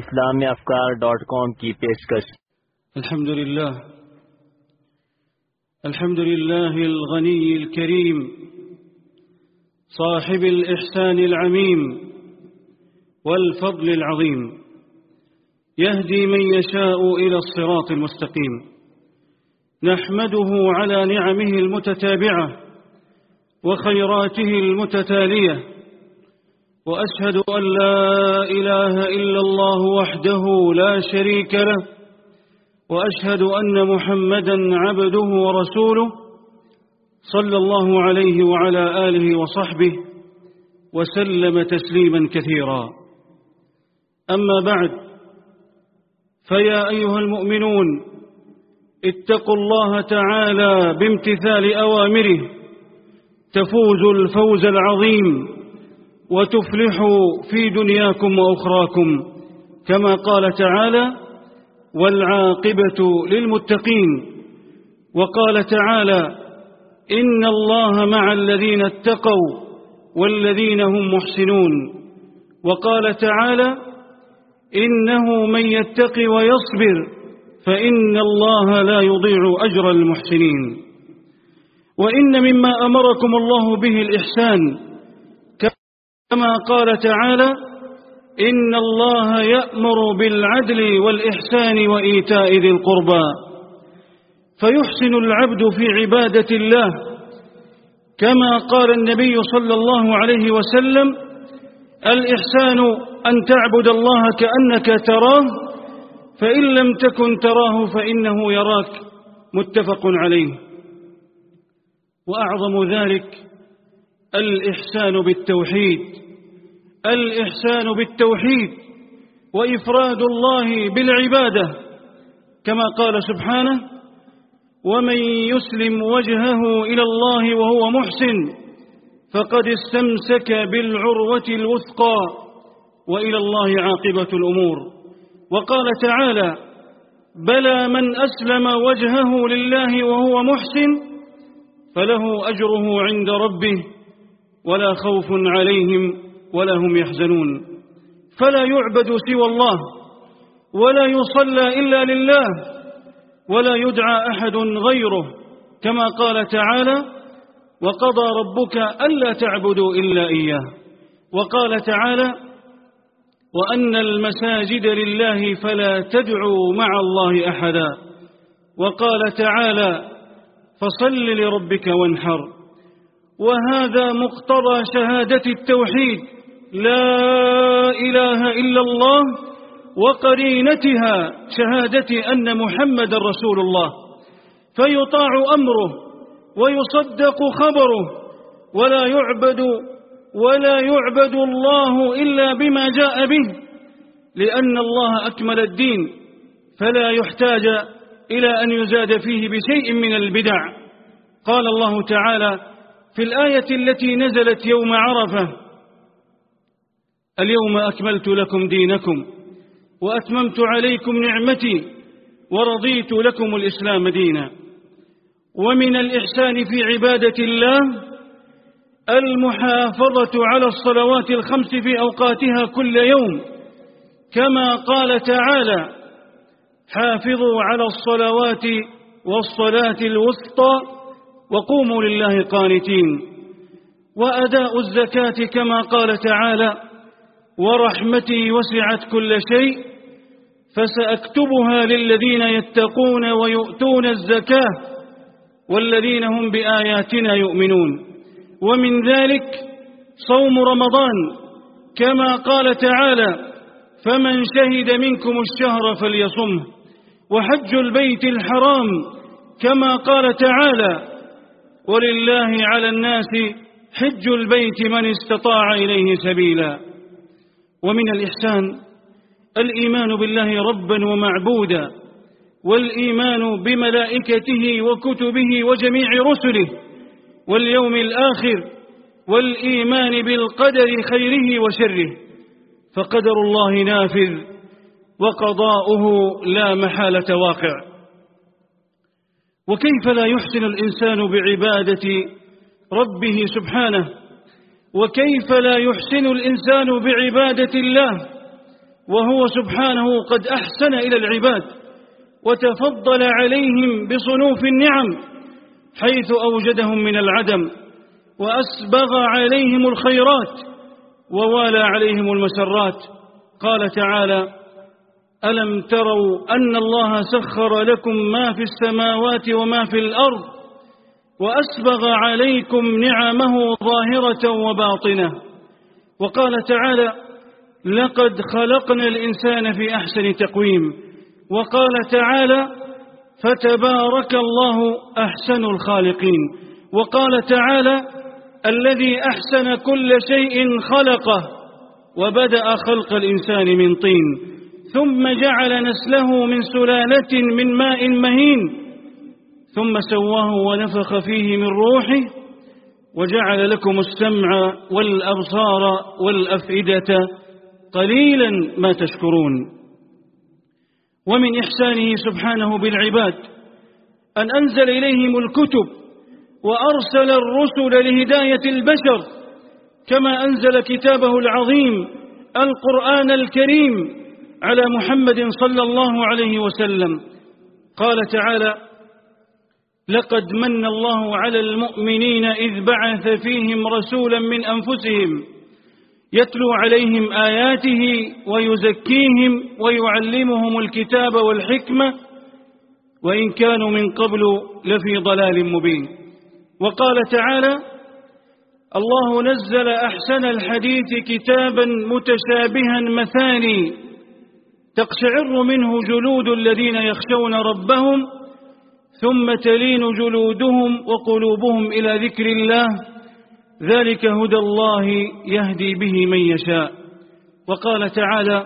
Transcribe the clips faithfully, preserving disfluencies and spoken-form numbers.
इस्लामी अफकार dot com की पेशकश। अल्हम्दुलिल्लाह अल्हम्दुलिल्लाह अल-गनी अल-करीम Sahib al-ihsan al-amin wal-fadl al-azim yahdi man yasha'u ila as-sirat al-mustaqim nahmaduhu ala ni'amihi al-mutatabi'ah wa khayratihi al-mutataliya وأشهد أن لا إله إلا الله وحده لا شريك له وأشهد أن محمدًا عبده ورسوله صلى الله عليه وعلى آله وصحبه وسلم تسليمًا كثيرا. أما بعد، فيا أيها المؤمنون اتقوا الله تعالى بامتثال أوامره تفوزوا الفوز العظيم وتفلحوا في دنياكم وأخراكم، كما قال تعالى: والعاقبة للمتقين. وقال تعالى: إن الله مع الذين اتقوا والذين هم محسنون. وقال تعالى: إنه من يتق ويصبر فإن الله لا يضيع أجر المحسنين. وإن مما أمركم الله به الإحسان، كما قال تعالى: إن الله يأمر بالعدل والإحسان وإيتاء ذي القربى. فيحسن العبد في عبادة الله، كما قال النبي صلى الله عليه وسلم: الإحسان أن تعبد الله كأنك تراه فإن لم تكن تراه فإنه يراك. متفق عليه. وأعظم ذلك الإحسان بالتوحيد، الإحسان بالتوحيد وإفراد الله بالعبادة، كما قال سبحانه: ومن يسلم وجهه إلى الله وهو محسن فقد استمسك بالعروة الوثقى وإلى الله عاقبة الأمور. وقال تعالى: بلى من أسلم وجهه لله وهو محسن فله أجره عند ربه ولا خوف عليهم ولا هم يحزنون. فلا يعبد سوى الله ولا يصلى إلا لله ولا يدعى أحد غيره، كما قال تعالى: وقضى ربك ألا تعبدوا إلا إياه. وقال تعالى: وأن المساجد لله فلا تدعوا مع الله أحدا. وقال تعالى: فصل لربك وانحر. وهذا مقتضى شهادة التوحيد: لا إله إلا الله، وقرينتها شهادة أن محمد رسول الله، فيطاع أمره ويصدق خبره، ولا يعبد ولا يعبد الله إلا بما جاء به، لأن الله أكمل الدين فلا يحتاج إلى أن يزاد فيه بشيء من البدع. قال الله تعالى في الآية التي نزلت يوم عرفة: اليوم أكملت لكم دينكم وأتممت عليكم نعمتي ورضيت لكم الإسلام دينا. ومن الإحسان في عبادة الله المحافظة على الصلوات الخمس في أوقاتها كل يوم، كما قال تعالى: حافظوا على الصلوات والصلاة الوسطى وقوموا لله قانتين. وأداء الزكاة، كما قال تعالى: ورحمتي وسعت كل شيء فسأكتبها للذين يتقون ويؤتون الزكاة والذين هم بآياتنا يؤمنون. ومن ذلك صوم رمضان، كما قال تعالى: فمن شهد منكم الشهر فليصمه. وحج البيت الحرام، كما قال تعالى: ولله على الناس حج البيت من استطاع إليه سبيلا. ومن الإحسان الإيمان بالله ربا ومعبودا، والإيمان بملائكته وكتبه وجميع رسله واليوم الآخر، والإيمان بالقدر خيره وشره، فقدر الله نافذ وقضاؤه لا محالة واقع. وكيف لا يحسن الإنسان بعبادة ربه سبحانه؟ وكيف لا يحسن الإنسان بعبادة الله وهو سبحانه قد أحسن إلى العباد وتفضل عليهم بصنوف النعم، حيث أوجدهم من العدم وأسبغ عليهم الخيرات ووالى عليهم المسرات. قال تعالى: ألم تروا أن الله سخر لكم ما في السماوات وما في الأرض وأسبغ عليكم نعمه ظاهرة وباطنة. وقال تعالى: لقد خلقنا الإنسان في أحسن تقويم. وقال تعالى: فتبارك الله أحسن الخالقين. وقال تعالى: الذي أحسن كل شيء خلقه وبدأ خلق الإنسان من طين ثم جعل نسله من سلالة من ماء مهين ثم سواه ونفخ فيه من روحه وجعل لكم السمع والأبصار والأفئدة قليلا ما تشكرون. ومن إحسانه سبحانه بالعباد أن أنزل إليهم الكتب وأرسل الرسل لهداية البشر، كما أنزل كتابه العظيم القرآن الكريم على محمد صلى الله عليه وسلم. قال تعالى: لقد من الله على المؤمنين إذ بعث فيهم رسولا من أنفسهم يتلو عليهم آياته ويزكيهم ويعلمهم الكتاب والحكمة وإن كانوا من قبل لفي ضلال مبين. وقال تعالى: الله نزل أحسن الحديث كتابا متشابها مثاني تقشعر منه جلود الذين يخشون ربهم ثم تلين جلودهم وقلوبهم إلى ذكر الله ذلك هدى الله يهدي به من يشاء. وقال تعالى: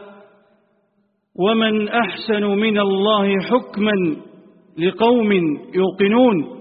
ومن أحسن من الله حكما لقوم يوقنون.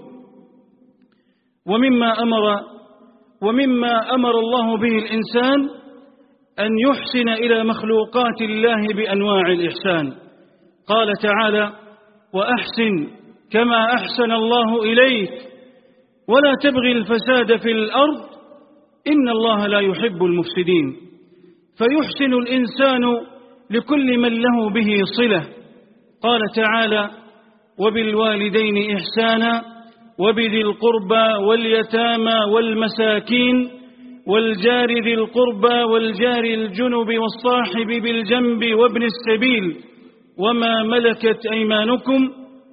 ومما أمر ومما أمر الله به الإنسان أن يحسن إلى مخلوقات الله بأنواع الإحسان. قال تعالى: وأحسن كما أحسن الله إليك ولا تبغي الفساد في الأرض إن الله لا يحب المفسدين. فيحسن الإنسان لكل من له به صلة. قال تعالى: وبالوالدين إحسانا وبذي القربى واليتامى والمساكين والجار ذي القربى والجار الجنب والصاحب بالجنب وابن السبيل وما ملكت أيمانكم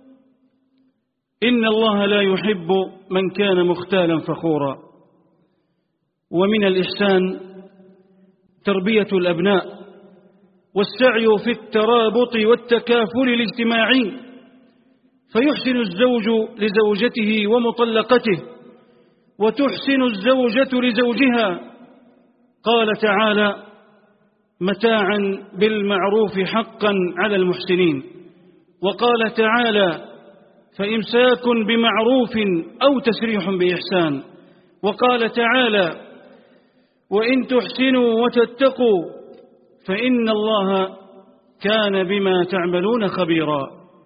إن الله لا يحب من كان مختالا فخورا. ومن الإحسان تربية الأبناء والسعي في الترابط والتكافل الاجتماعي، فيحسن الزوج لزوجته ومطلقته وتحسن الزوجة لزوجها. قال تعالى: متاعا بالمعروف حقا على المحسنين. وقال تعالى: فإمساك بمعروف أو تسريح بإحسان. وقال تعالى: وإن تحسنوا وتتقوا فإن الله كان بما تعملون خبيرا.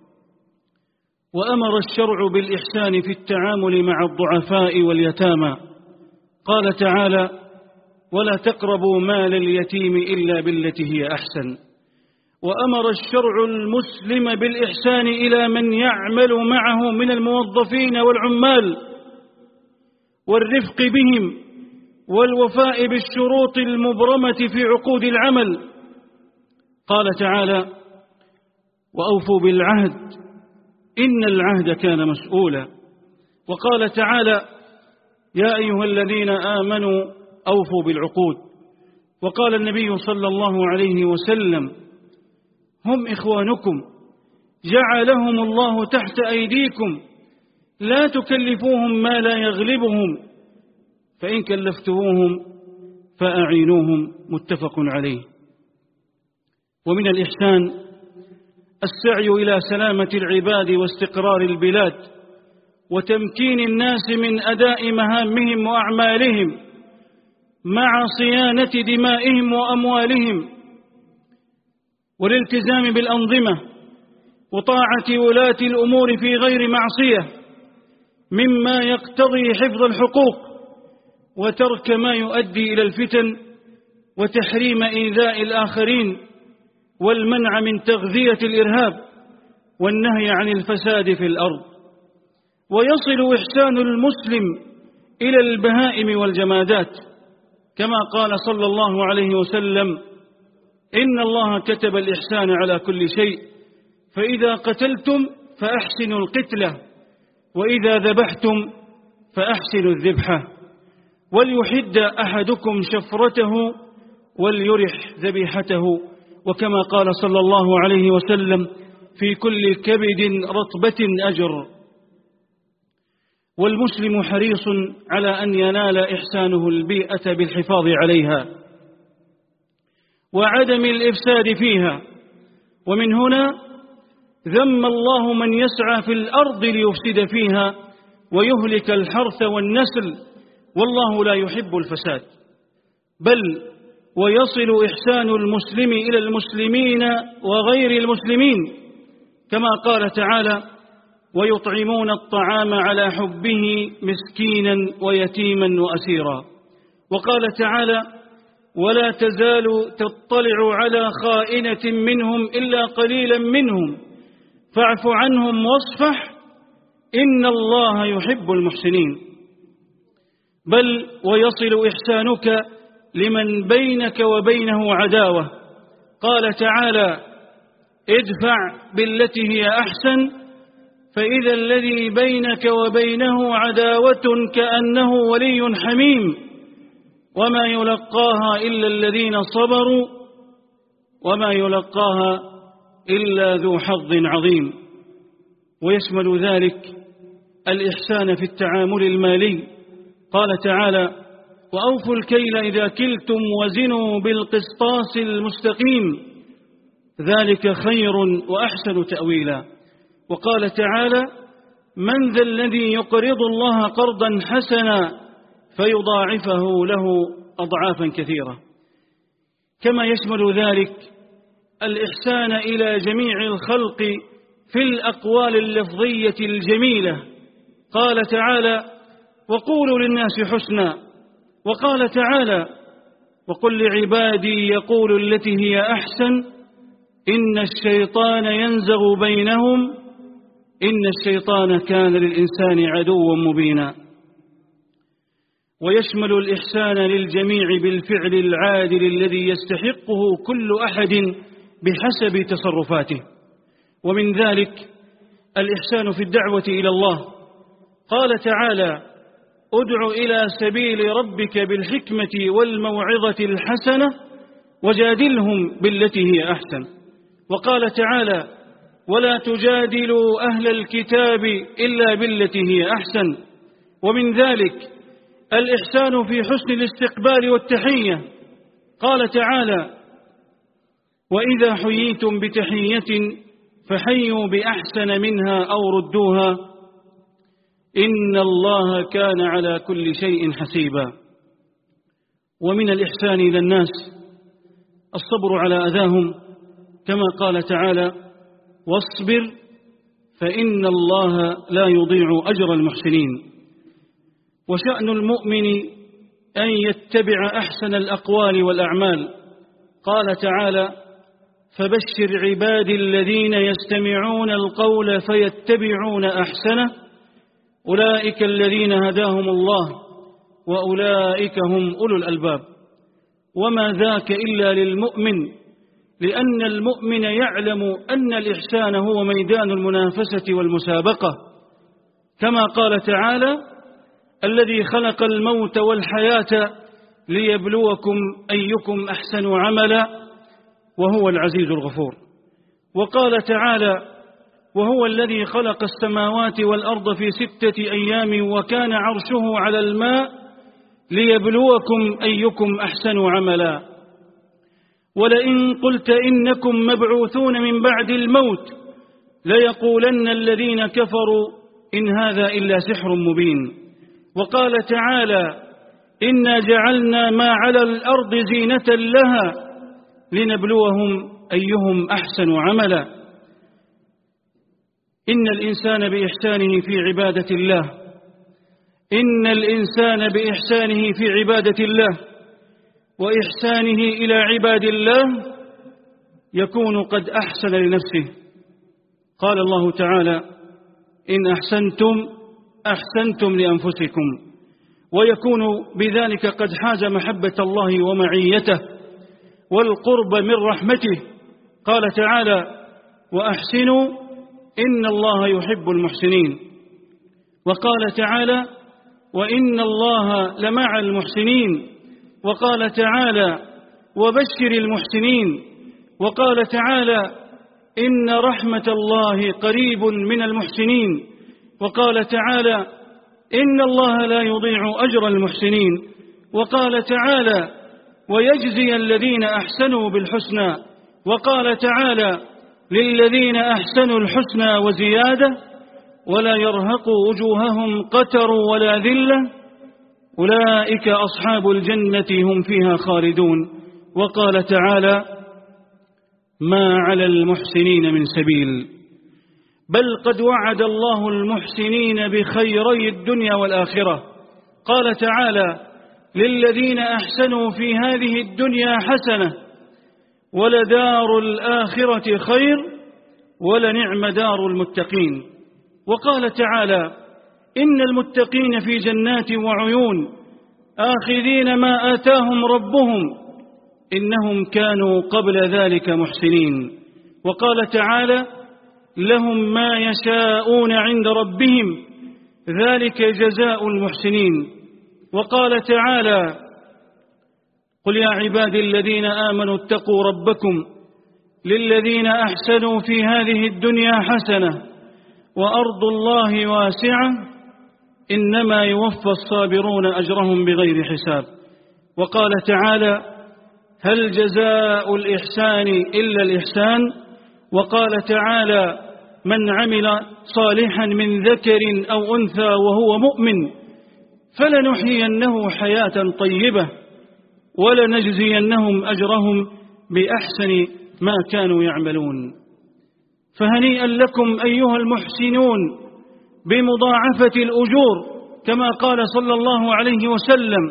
وأمر الشرع بالإحسان في التعامل مع الضعفاء واليتامى. قال تعالى: ولا تقربوا مال اليتيم إلا بالتي هي أحسن. وأمر الشرع المسلم بالإحسان إلى من يعمل معه من الموظفين والعمال والرفق بهم والوفاء بالشروط المبرمة في عقود العمل. قال تعالى: وأوفوا بالعهد إن العهد كان مسؤولا. وقال تعالى: يا أيها الذين آمنوا أوفوا بالعقود. وقال النبي صلى الله عليه وسلم: هم إخوانكم جعلهم الله تحت أيديكم لا تكلفوهم ما لا يغلبهم فإن كلفتموهم فأعينوهم. متفق عليه. ومن الإحسان السعي إلى سلامة العباد واستقرار البلاد وتمكين الناس من أداء مهامهم وأعمالهم مع صيانة دمائهم وأموالهم والالتزام بالأنظمة وطاعة ولاة الأمور في غير معصية مما يقتضي حفظ الحقوق وترك ما يؤدي إلى الفتن وتحريم إيذاء الآخرين والمنع من تغذية الإرهاب والنهي عن الفساد في الأرض. ويصل إحسان المسلم إلى البهائم والجمادات، كما قال صلى الله عليه وسلم: إن الله كتب الإحسان على كل شيء، فإذا قتلتم فأحسنوا القتلة، وإذا ذبحتم فأحسنوا الذبحة، وليحد أحدكم شفرته وليرح ذبيحته، وكما قال صلى الله عليه وسلم: في كل كبد رطبة أجر. والمسلم حريص على أن ينال إحسانه البيئة بالحفاظ عليها وعدم الإفساد فيها، ومن هنا ذم الله من يسعى في الأرض ليفسد فيها ويهلك الحرث والنسل، والله لا يحب الفساد. بل ويصل إحسان المسلم إلى المسلمين وغير المسلمين، كما قال تعالى: ويطعمون الطعام على حبه مسكينا ويتيما وأسيرا. وقال تعالى: ولا تزال تطلع على خائنة منهم إلا قليلا منهم فاعف عنهم واصفح إن الله يحب المحسنين. بل ويصل إحسانك لمن بينك وبينه عداوة، قال تعالى: ادفع بالتي هي أحسن فإذا الذي بينك وبينه عداوة كأنه ولي حميم، وما يلقاها إلا الذين صبروا وما يلقاها إلا ذو حظ عظيم. ويشمل ذلك الإحسان في التعامل المالي، قال تعالى: وأوفوا الكيل إذا كلتم وزنوا بالقسطاس المستقيم ذلك خير وأحسن تأويلا. وقال تعالى: من ذا الذي يقرض الله قرضا حسنا فيضاعفه له أضعافا كثيرة. كما يشمل ذلك الإحسان إلى جميع الخلق في الأقوال اللفظية الجميلة، قال تعالى: وقولوا للناس حسنا. وقال تعالى: وقل لعبادي يقولوا التي هي أحسن إن الشيطان ينزغ بينهم إن الشيطان كان للإنسان عدوا مبينا. ويشمل الإحسان للجميع بالفعل العادل الذي يستحقه كل أحد بحسب تصرفاته. ومن ذلك الإحسان في الدعوة إلى الله، قال تعالى: ادع إلى سبيل ربك بالحكمة والموعظة الحسنة وجادلهم بالتي هي أحسن. وقال تعالى: ولا تجادلوا أهل الكتاب إلا بالتي هي أحسن. ومن ذلك الإحسان في حسن الاستقبال والتحية، قال تعالى: وإذا حييتم بتحية فحيوا بأحسن منها أو ردوها إن الله كان على كل شيء حسيبا. ومن الإحسان إلى الناس الصبر على أذاهم، كما قال تعالى: واصبر فإن الله لا يضيع أجر المحسنين. وشأن المؤمن أن يتبع أحسن الأقوال والأعمال، قال تعالى: فبشر عبادي الذين يستمعون القول فيتبعون أحسنه أولئك الذين هداهم الله وأولئك هم أولو الألباب. وما ذاك إلا للمؤمن، لأن المؤمن يعلم أن الإحسان هو ميدان المنافسة والمسابقة، كما قال تعالى: الذي خلق الموت والحياة ليبلوكم أيكم أحسن عملا وهو العزيز الغفور. وقال تعالى: وهو الذي خلق السماوات والأرض في ستة أيام وكان عرشه على الماء ليبلوكم أيكم أحسن عملا. ولئن قلت إنكم مبعوثون من بعد الموت ليقولن الذين كفروا إن هذا إلا سحر مبين. وقال تعالى: إنا جعلنا ما على الأرض زينة لها لنبلوهم أيهم أحسن عملا. إن الإنسان بإحسانه في عبادة الله إن الإنسان بإحسانه في عبادة الله وإحسانه إلى عباد الله يكون قد أحسن لنفسه. قال الله تعالى: إن أحسنتم أحسنتم لأنفسكم، ويكون بذلك قد حاز محبة الله ومعيته والقرب من رحمته. قال تعالى: وأحسنوا إن الله يحب المحسنين. وقال تعالى: وإن الله لمع المحسنين. وقال تعالى: وبشر المحسنين. وقال تعالى: إن رحمة الله قريب من المحسنين. وقال تعالى: إن الله لا يضيع أجر المحسنين. وقال تعالى: ويجزي الذين أحسنوا بالحسنى. وقال تعالى: للذين أحسنوا الحسنى وزيادة ولا يرهق وجوههم قتر ولا ذلة أولئك أصحاب الجنة هم فيها خالدون. وقال تعالى: ما على المحسنين من سبيل، بل قد وعد الله المحسنين بخيري الدنيا والآخرة. قال تعالى: للذين أحسنوا في هذه الدنيا حسنة ولدار الآخرة خير ولنعم دار المتقين. وقال تعالى: إن المتقين في جنات وعيون آخذين ما آتاهم ربهم إنهم كانوا قبل ذلك محسنين. وقال تعالى: لهم ما يشاءون عند ربهم ذلك جزاء المحسنين. وقال تعالى: قل يا عبادي الذين آمنوا اتقوا ربكم للذين أحسنوا في هذه الدنيا حسنة وأرض الله واسعة إنما يوفى الصابرون أجرهم بغير حساب. وقال تعالى: هل جزاء الإحسان إلا الإحسان. وقال تعالى: من عمل صالحا من ذكر أو أنثى وهو مؤمن فلنحيينه حياة طيبة ولنجزينهم أجرهم بأحسن ما كانوا يعملون. فهنيئا لكم أيها المحسنون بمضاعفة الأجور، كما قال صلى الله عليه وسلم: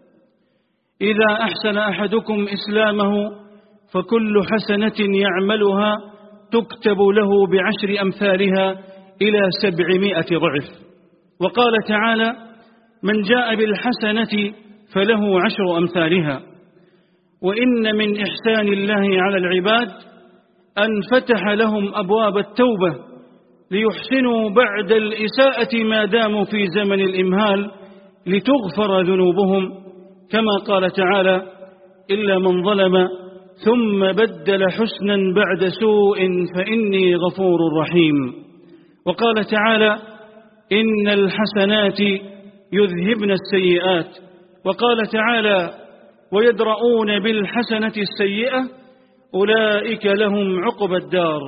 إذا أحسن أحدكم إسلامه فكل حسنة يعملها تكتب له بعشر أمثالها إلى سبعمائة ضعف. وقال تعالى: من جاء بالحسنة فله عشر أمثالها. وإن من إحسان الله على العباد أن فتح لهم أبواب التوبة ليحسنوا بعد الإساءة ما داموا في زمن الإمهال لتغفر ذنوبهم، كما قال تعالى: إلا من ظلم ثم بدل حسنا بعد سوء فإني غفور رحيم. وقال تعالى: إن الحسنات يذهبن السيئات. وقال تعالى: ويدرؤون بالحسنة السيئة أولئك لهم عقبى الدار.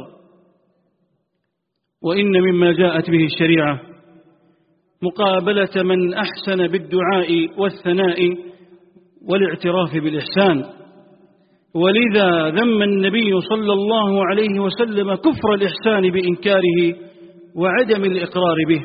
وإن مما جاءت به الشريعة مقابلة من أحسن بالدعاء والثناء والاعتراف بالإحسان، ولذا ذم النبي صلى الله عليه وسلم كفر الإحسان بإنكاره وعدم الإقرار به.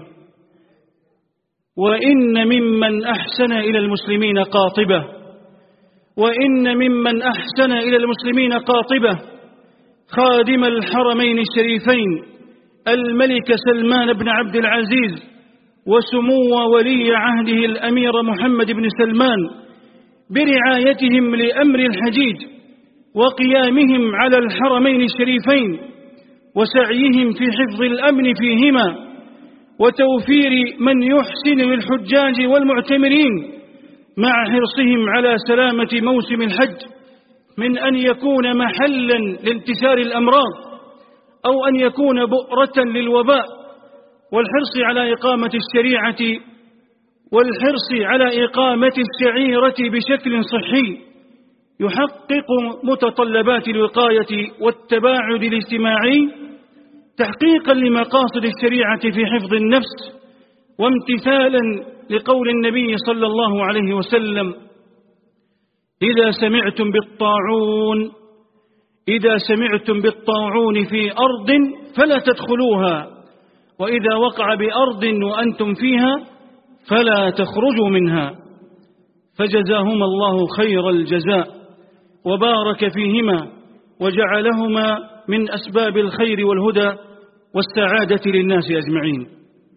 وإن ممن أحسن إلى المسلمين قاطبة وإن ممن أحسن إلى المسلمين قاطبة خادم الحرمين الشريفين الملك سلمان بن عبد العزيز وسمو ولي عهده الأمير محمد بن سلمان برعايتهم لأمر الحجيج وقيامهم على الحرمين الشريفين وسعيهم في حفظ الأمن فيهما وتوفير من يحسن للحجاج والمعتمرين مع حرصهم على سلامة موسم الحج من أن يكون محلا لانتشار الأمراض أو أن يكون بؤرة للوباء، والحرص على إقامة الشريعة والحرص على إقامة الشعيرة بشكل صحي يحقق متطلبات الوقاية والتباعد الاجتماعي تحقيقا لمقاصد الشريعة في حفظ النفس وامتثالا لقول النبي صلى الله عليه وسلم: إذا سمعتم بالطاعون إذا سمعتم بالطاعون في أرض فلا تدخلوها، وإذا وقع بأرض وأنتم فيها فلا تخرجوا منها. فجزاهما الله خير الجزاء وبارك فيهما وجعلهما من أسباب الخير والهدى والسعادة للناس أجمعين.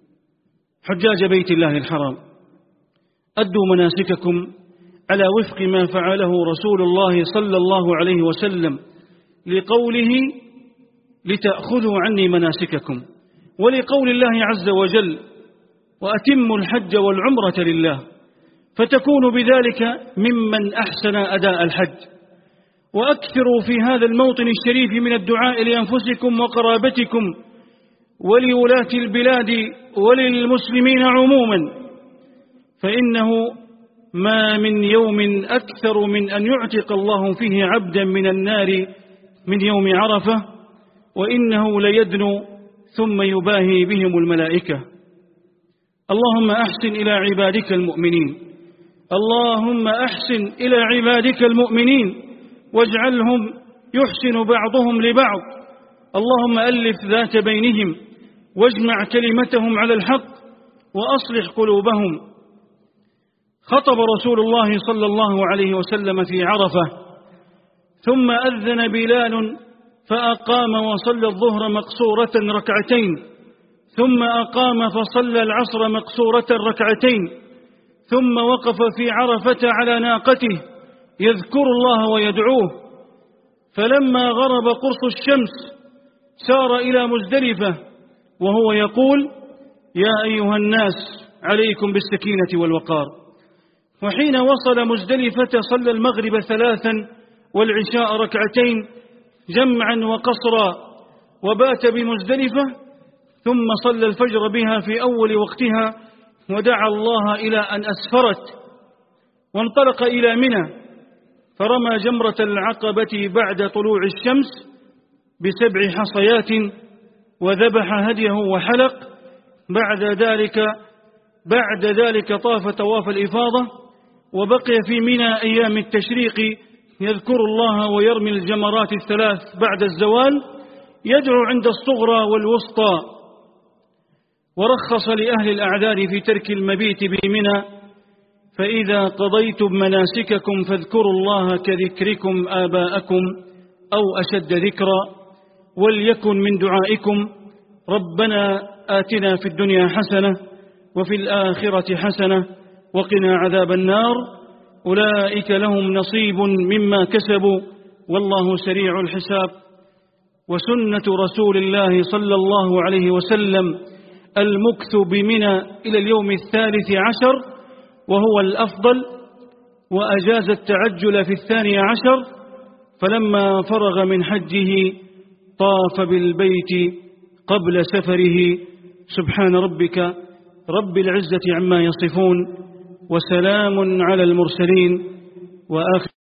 حجاج بيت الله الحرام، أدوا مناسككم على وفق ما فعله رسول الله صلى الله عليه وسلم لقوله لتأخذوا عني مناسككم، ولقول الله عز وجل وأتموا الحج والعمرة لله، فتكون بذلك ممن أحسن أداء الحج. وأكثروا في هذا الموطن الشريف من الدعاء لأنفسكم وقرابتكم ولولاة البلاد وللمسلمين عموما، فإنه ما من يوم أكثر من أن يعتق الله فيه عبدا من النار من يوم عرفة، وإنه ليدنو ثم يباهي بهم الملائكة. اللهم أحسن إلى عبادك المؤمنين، اللهم أحسن إلى عبادك المؤمنين واجعلهم يحسن بعضهم لبعض. اللهم ألف ذات بينهم واجمع كلمتهم على الحق وأصلح قلوبهم. خطب رسول الله صلى الله عليه وسلم في عرفة، ثم أذن بلال فأقام وصلى الظهر مقصورة ركعتين، ثم أقام فصلى العصر مقصورة ركعتين، ثم وقف في عرفة على ناقته يذكر الله ويدعوه، فلما غرب قرص الشمس سار إلى مزدلفة وهو يقول: يا أيها الناس عليكم بالسكينة والوقار. وحين وصل مزدلفة صلى المغرب ثلاثا والعشاء ركعتين جمعا وقصرا، وبات بمزدلفة، ثم صلى الفجر بها في أول وقتها ودعا الله إلى أن أسفرت، وانطلق إلى منى فرمى جمرة العقبة بعد طلوع الشمس بسبع حصيات وذبح هديه وحلق. بعد ذلك بعد ذلك طاف طواف الإفاضة، وبقي في منى أيام التشريق يذكر الله ويرمي الجمرات الثلاث بعد الزوال، يدعو عند الصغرى والوسطى. ورخص لأهل الأعذار في ترك المبيت بمنى: فإذا قضيتم مناسككم فاذكروا الله كذكركم آباءكم أو أشد ذكرا، وليكن من دعائكم ربنا آتنا في الدنيا حسنة وفي الآخرة حسنة وقنا عذاب النار. أولئك لهم نصيب مما كسبوا والله سريع الحساب. وسنة رسول الله صلى الله عليه وسلم المكث بمنى إلى اليوم الثالث عشر وهو الأفضل، وأجاز التعجل في الثاني عشر، فلما فرغ من حجه طاف بالبيت قبل سفره. سبحان ربك رب العزة عما يصفون، وسلام على المرسلين، وآخر